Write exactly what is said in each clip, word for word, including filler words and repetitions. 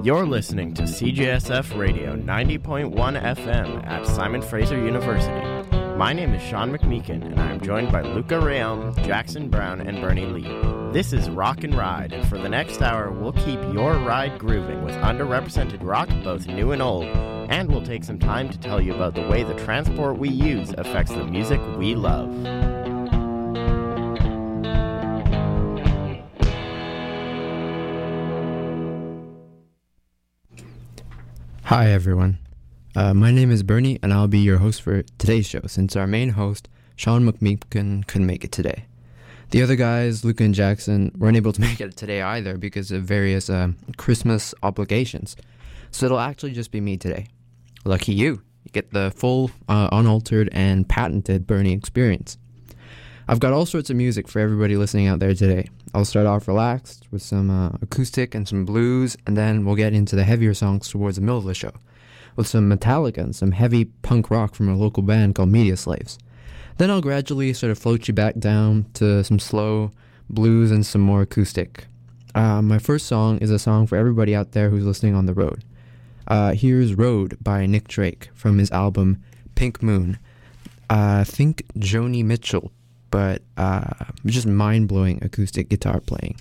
You're listening to C J S F Radio ninety point one F M at Simon Fraser University. My name is Sean McMeekin, and I am joined by Luca Rayelm, Jackson Brown, and Bernie Lee. This is Rock and Ride, and for the next hour, we'll keep your ride grooving with underrepresented rock, both new and old, and we'll take some time to tell you about the way the transport we use affects the music we love. Hi everyone, uh, my name is Bernie and I'll be your host for today's show since our main host, Sean McMeekin, couldn't make it today. The other guys, Luca and Jackson, weren't able to make it today either because of various uh, Christmas obligations, so it'll actually just be me today. Lucky you, you get the full, uh, unaltered and patented Bernie experience. I've got all sorts of music for everybody listening out there today. I'll start off relaxed with some uh, acoustic and some blues, and then we'll get into the heavier songs towards the middle of the show, with some Metallica and some heavy punk rock from a local band called Media Slaves. Then I'll gradually sort of float you back down to some slow blues and some more acoustic. Uh, my first song is a song for everybody out there who's listening on the road. Uh, here's Road by Nick Drake from his album Pink Moon. Uh, think Joni Mitchell, but uh, just mind-blowing acoustic guitar playing.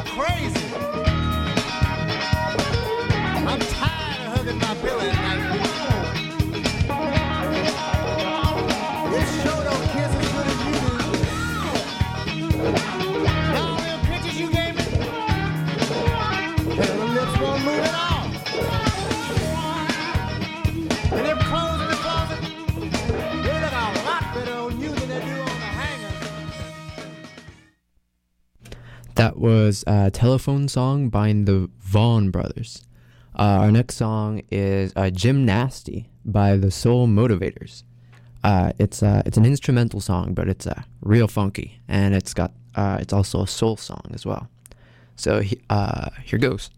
crazy. I'm tired of hugging my pillow at night. This show don't kiss as good as you do. Now all them pictures you gave me, the lips won't move at all. And them clothes in the closet, they look a lot better on you than they do on the hanger. That was a telephone song by the Vaughn Brothers. Uh, our next song is uh, Gymnasty by the Soul Motivators. Uh, it's uh, it's an instrumental song, but it's uh, real funky, and it's got uh, it's also a soul song as well. So he, uh, here goes.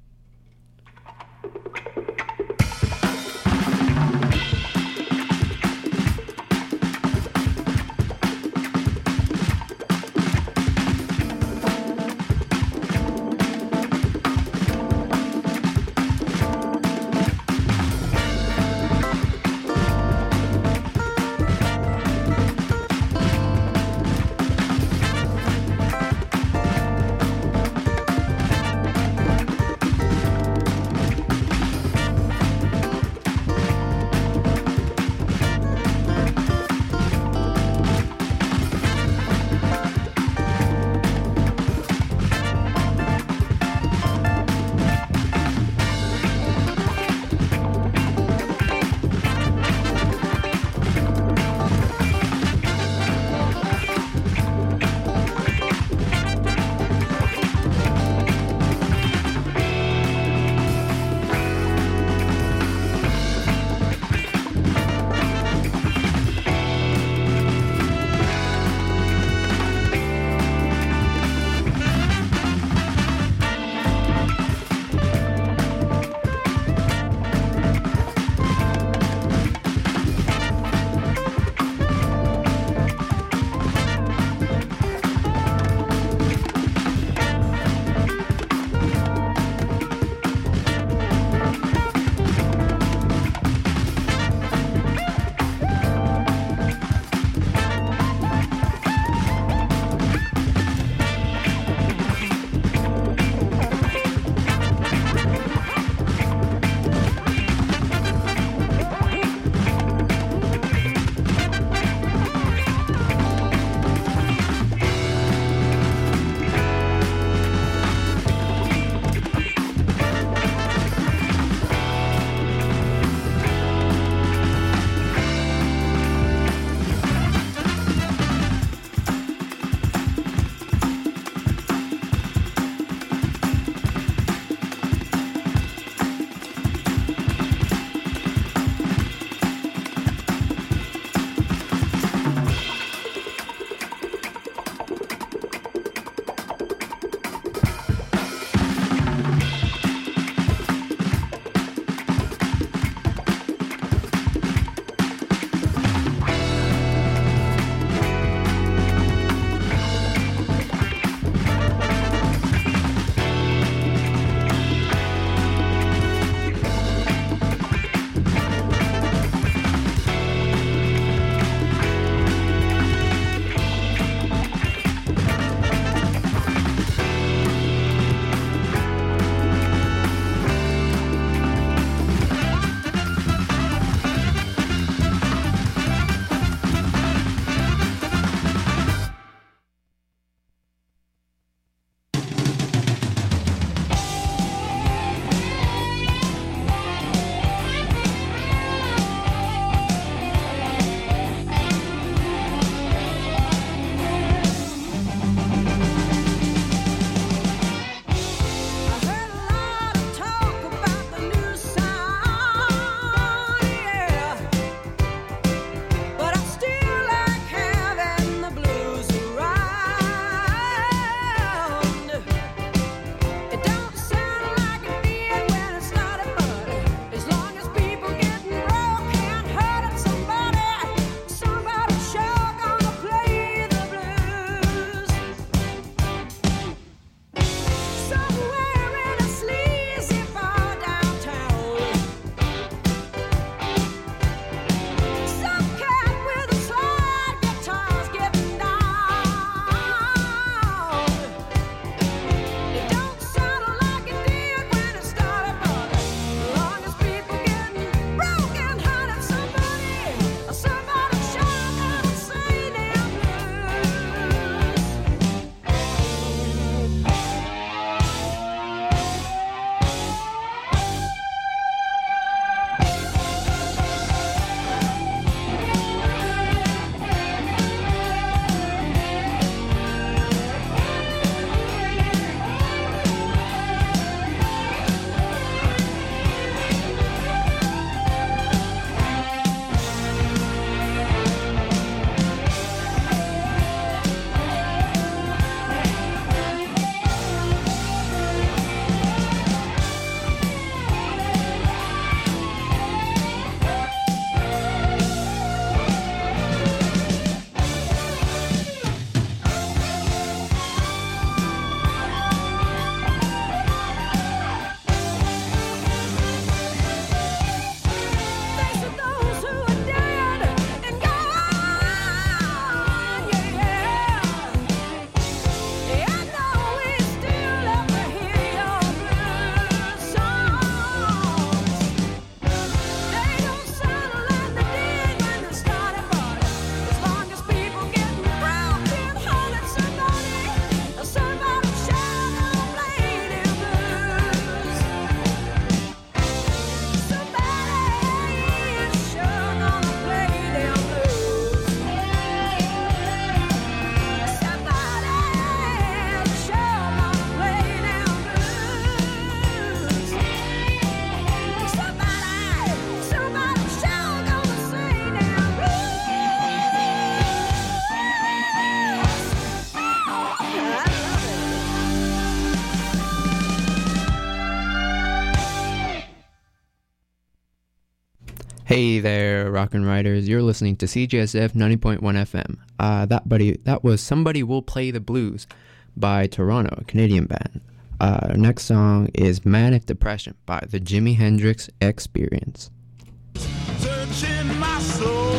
Hey there, Rockin' Riders. You're listening to C J S F ninety point one F M. Uh, that buddy, that was Somebody Will Play the Blues by Toronto, a Canadian band. Uh, next song is Manic Depression by the Jimi Hendrix Experience. Searching my soul,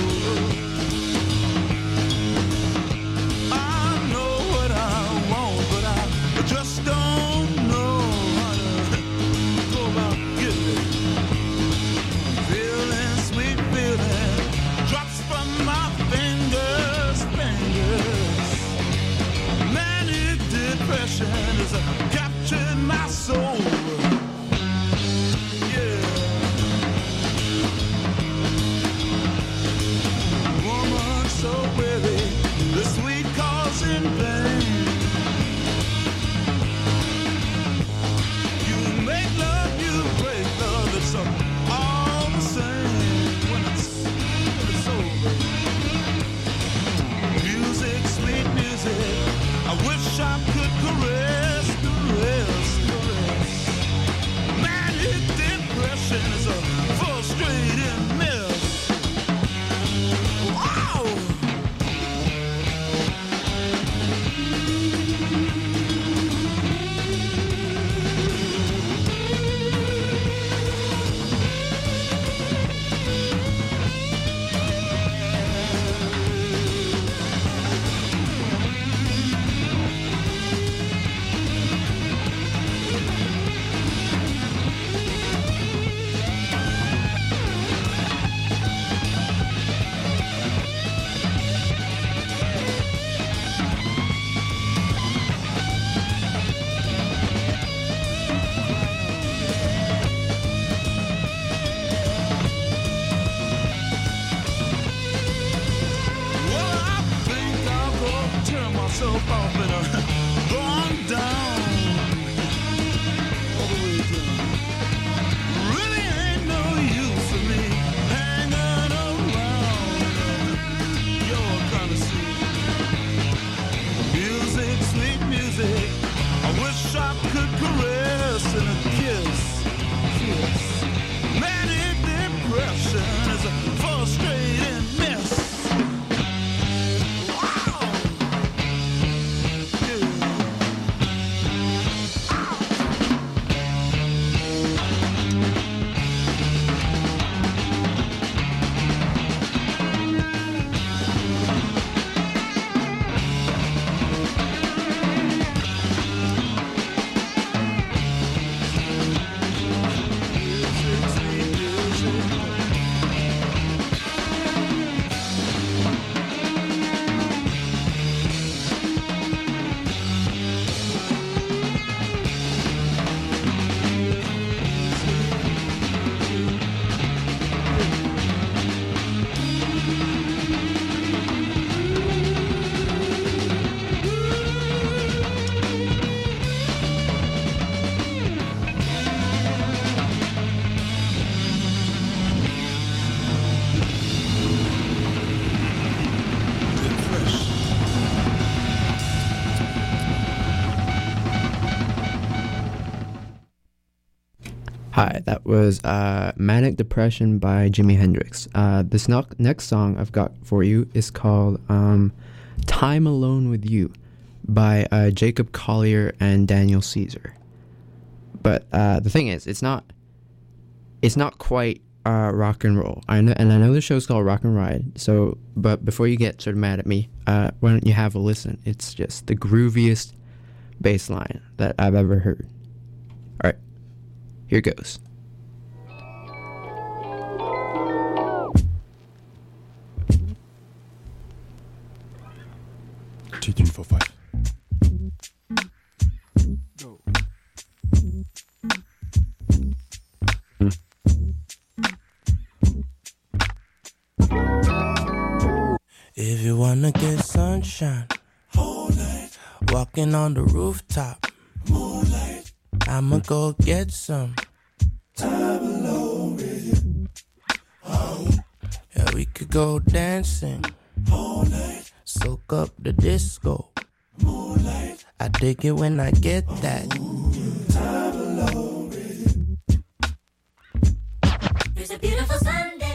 I know what I want, but I just don't know how to go about getting it. Feeling, sweet feeling, drops from my fingers, fingers. Manic depression has captured my soul. So weary, the sweet cause in vain. You make love, you break love, it's all the same when it's, when it's over. Music, sweet music, I wish I could caress, caress, caress. Manic depression is a frustrating mess. Wow! Myself off and uh, gone down all the way down. Really ain't no use for me hanging around your kind of scene. Music, sweet music, I wish I could caress and a kiss, kiss. Manic depression is a frustrating mess. Hi, that was uh, Manic Depression by Jimi Hendrix. Uh, this no- next song I've got for you is called um, Time Alone With You by uh, Jacob Collier and Daniel Caesar. But uh, the thing is, it's not it's not quite uh, rock and roll. I know, and I know the show's called Rock and Ride, so, but before you get sort of mad at me, uh, why don't you have a listen? It's just the grooviest bass line that I've ever heard. All right. Here goes. Two, three, four, five. Go. If you wanna get sunshine, Whole night, walking on the rooftop, moonlight, I'ma go get some. time alone with you. Oh, Yeah, we could go dancing, whole night, soak up the disco. moonlight, I dig it when I get that. time alone with you. It's a beautiful Sunday.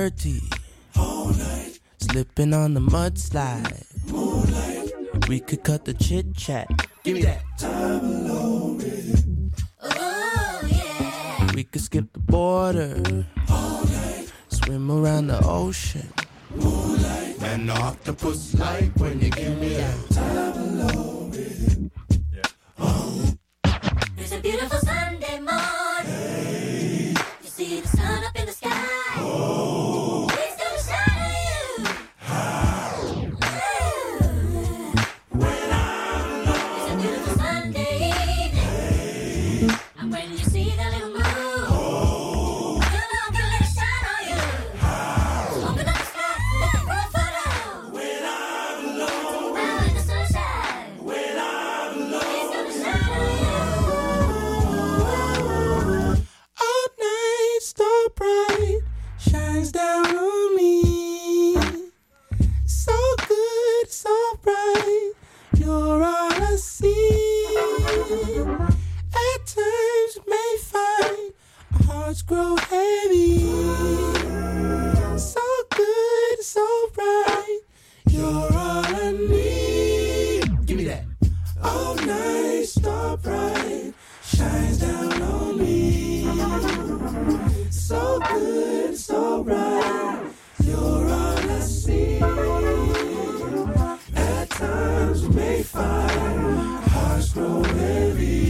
dirty. All night, Slipping on the mudslide. moonlight, We could cut the chit chat. Give me that. time alone with you. Oh, yeah. We could skip the border. All night, Swim around the ocean. moonlight, An octopus like when you give me that. time alone with you. It's a beautiful Sunday morning. You see the sun up in the sky. It's gonna shine on you. It's a beautiful Sunday evening. And when you see that little moon, you know I'm gonna let it shine on you. So open up the sky, let the world follow. When I'm alone, out in the sunshine. When I'm alone, it's gonna shine on you. All night, star bright, shines down on me. So good, so bright, you're all I see. At times may find our hearts grow heavy. So good, so bright, you're all I need. Give me that. All night, star bright, shines down on me. So good, so bright, you're all I see. At times we may find hearts grow heavy.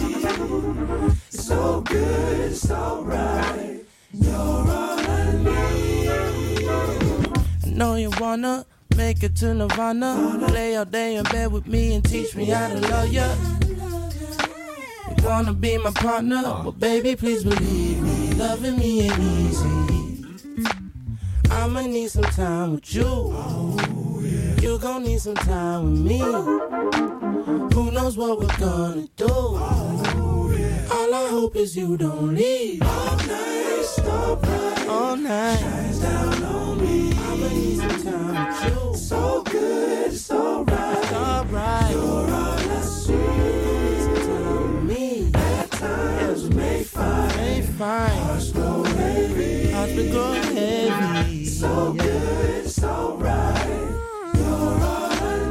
So good, so bright, you're all I need. I know you wanna make it to Nirvana. Lay all day in bed with me and teach me how to love ya. You wanna be my partner, but baby, please believe me, loving me ain't easy. I'ma need some time with you. You gon' need some time with me. Who knows what we're gonna do? All I hope is you don't leave. All night, star bright, all night, shines down on me. I'ma need some time with you. So good, so right, so right. You're all I see. Need some time with me. At times we may find, may find hearts grow heavy. Hearts will grow heavy. So good, so right. You're all I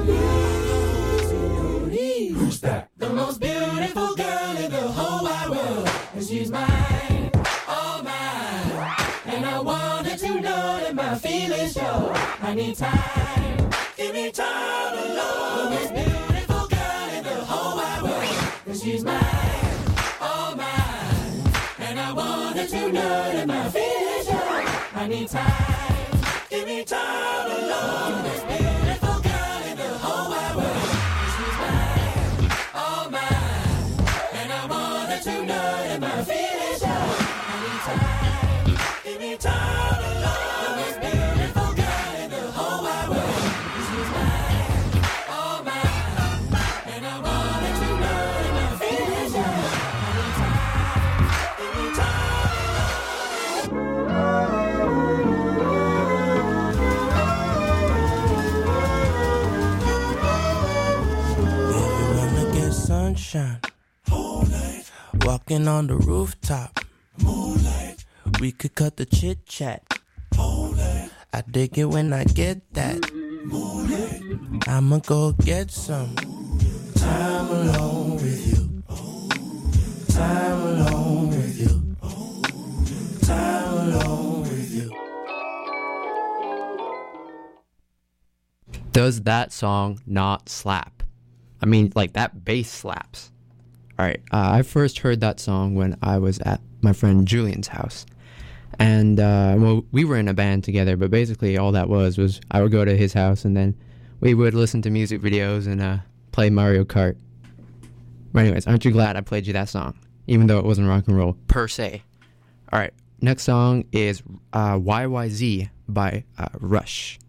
need. Who's that? The most beautiful girl in the whole wide world. And she's mine, all mine. And I wanted to know that my feelings show. I need time, give me time alone. The most beautiful girl in the whole wide world. And she's mine, all mine. And I wanted to know that my feelings show. I need time, give me time alone. The most beautiful girl in the whole wide world. And she's mine, all mine. And I wanted to know that my feelings show. I need time, give me time alone. The most beautiful girl in the whole wide world. And she's mine, all mine. And I wanted to know that my feelings show. I need time, give me time alone. If you wanna get sunshine, All night, walking on the rooftop, moonlight, we could cut the chit chat. all night, I dig it when I get that. moonlight, I'ma go get some time alone with you. Time alone with you. Time alone with you. Does that song not slap? I mean, like, that bass slaps. All right, uh, I first heard that song when I was at my friend Julian's house. And, uh, well, we were in a band together, but basically all that was was I would go to his house and then we would listen to music videos and uh, play Mario Kart. But anyways, aren't you glad I played you that song? Even though it wasn't rock and roll, per se. All right, next song is uh, Y Y Z by uh, Rush.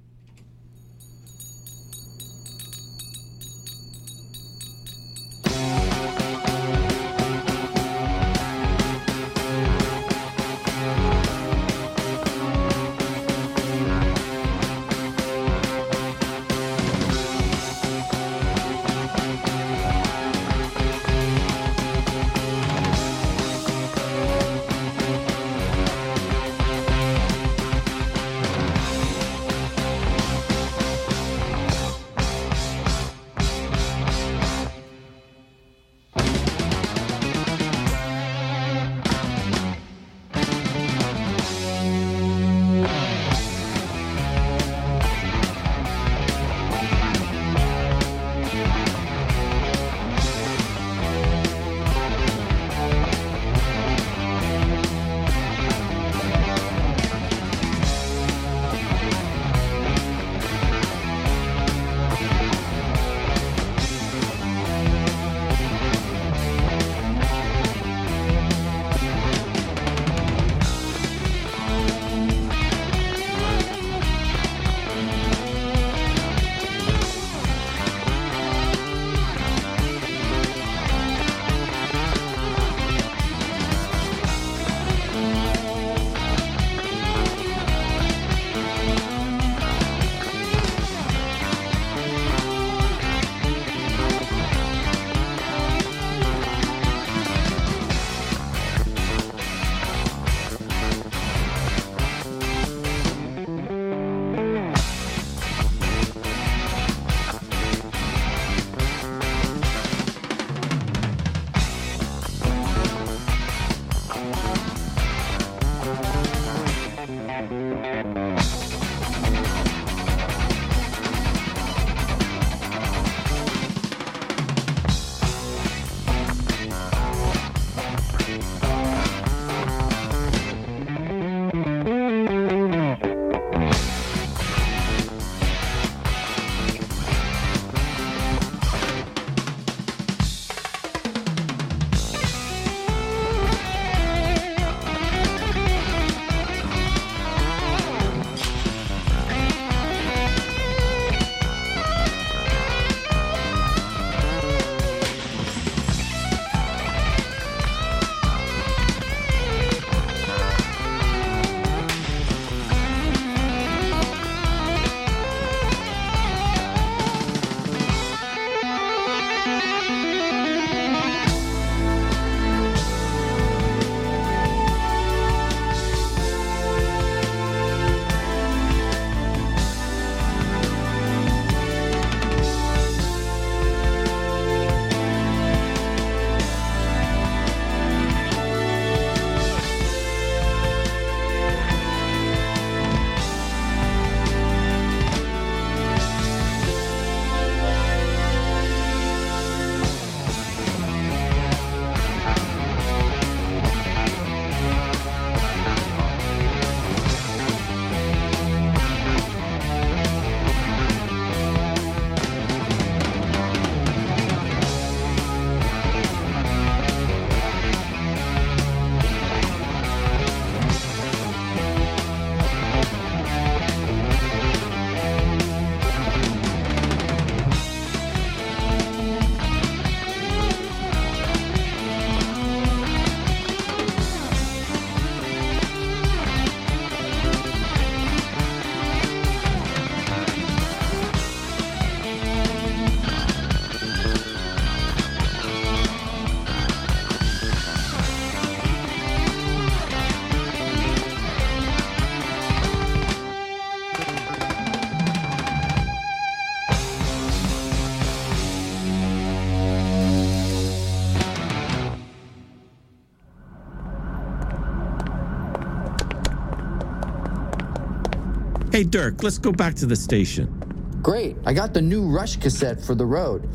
Hey, Dirk, let's go back to the station. Great. I got the new Rush cassette for the road.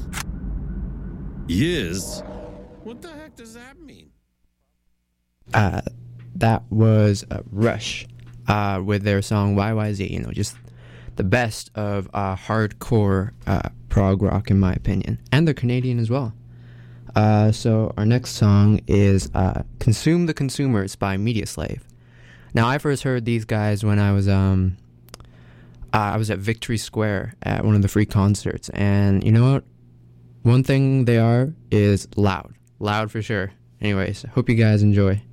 Yes. What the heck does that mean? Uh, that was uh, Rush uh, with their song Y Y Z. You know, just the best of uh, hardcore uh, prog rock, in my opinion. And they're Canadian as well. Uh, so our next song is uh, Consume the Consumers by Media Slave. Now, I first heard these guys when I was um, uh, I was at Victory Square at one of the free concerts. And you know what? One thing they are is loud. Loud for sure. Anyways, hope you guys enjoy.